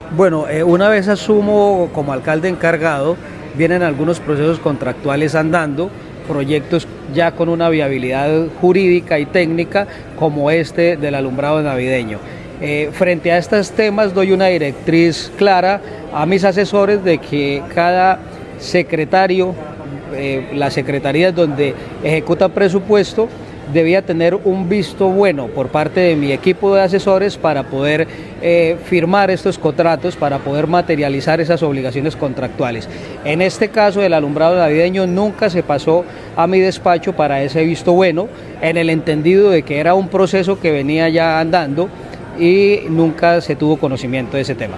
Bueno, una vez asumo como alcalde encargado, vienen algunos procesos contractuales andando, proyectos ya con una viabilidad jurídica y técnica como este del alumbrado navideño. Frente a estos temas doy una directriz clara a mis asesores de que cada secretario, las secretarías donde ejecutan presupuesto, debía tener un visto bueno por parte de mi equipo de asesores para poder firmar estos contratos, para poder materializar esas obligaciones contractuales. En este caso, el alumbrado navideño nunca se pasó a mi despacho para ese visto bueno, en el entendido de que era un proceso que venía ya andando y nunca se tuvo conocimiento de ese tema.